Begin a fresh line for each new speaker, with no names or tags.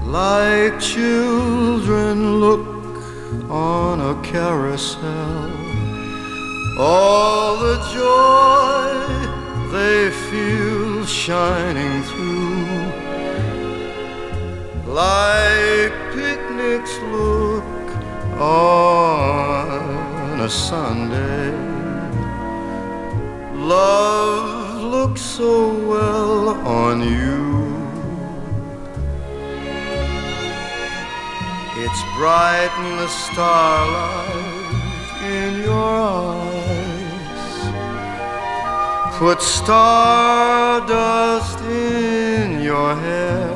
like children look on a carousel, all the joy they feel shining through, like picnics look on a Sunday. Love looks so well on you. It's bright in the starlight in your eyes. Put stardust in your hair.